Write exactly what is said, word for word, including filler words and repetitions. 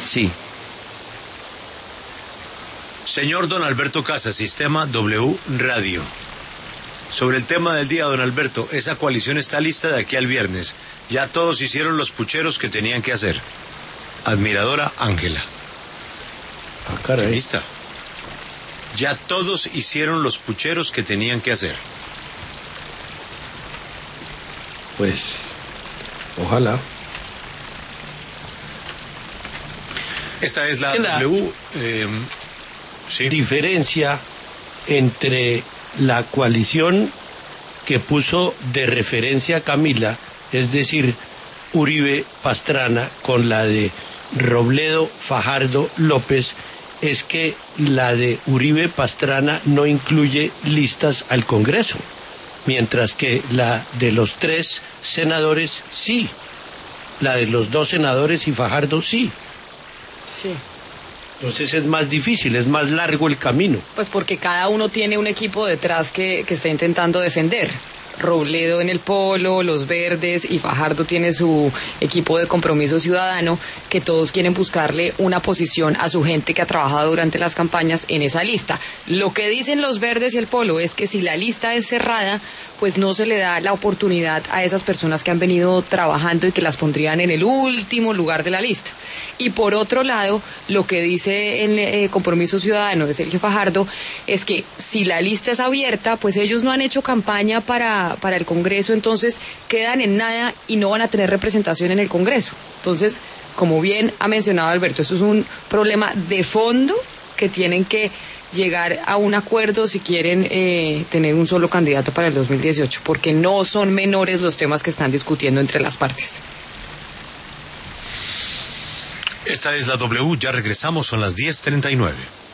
Sí. Señor don Alberto Casas, Sistema W Radio. Sobre el tema del día, don Alberto, esa coalición está lista de aquí al viernes. Ya todos hicieron los pucheros que tenían que hacer. Admiradora Ángela. Ah, caray. ¿Lista? Ya todos hicieron los pucheros que tenían que hacer. Pues, ojalá. Esta es la, la W. Eh, sí. Diferencia entre la coalición que puso de referencia a Camila, es decir, Uribe Pastrana, con la de Robledo, Fajardo, López, es que la de Uribe Pastrana no incluye listas al Congreso, mientras que la de los tres senadores sí, la de los dos senadores y Fajardo sí. Sí. Entonces es más difícil, es más largo el camino. Pues porque cada uno tiene un equipo detrás que, que está intentando defender. Robledo en el Polo, los Verdes, y Fajardo tiene su equipo de Compromiso Ciudadano, que todos quieren buscarle una posición a su gente que ha trabajado durante las campañas en esa lista. Lo que dicen los Verdes y el Polo es que si la lista es cerrada, pues no se le da la oportunidad a esas personas que han venido trabajando y que las pondrían en el último lugar de la lista. Y por otro lado, lo que dice en eh, Compromiso Ciudadano de Sergio Fajardo es que si la lista es abierta, pues ellos no han hecho campaña para, para el Congreso, entonces quedan en nada y no van a tener representación en el Congreso. Entonces, como bien ha mencionado Alberto, esto es un problema de fondo que tienen que llegar a un acuerdo si quieren eh, tener un solo candidato para el dos mil dieciocho, porque no son menores los temas que están discutiendo entre las partes. Esta es la W, ya regresamos, son las diez treinta y nueve.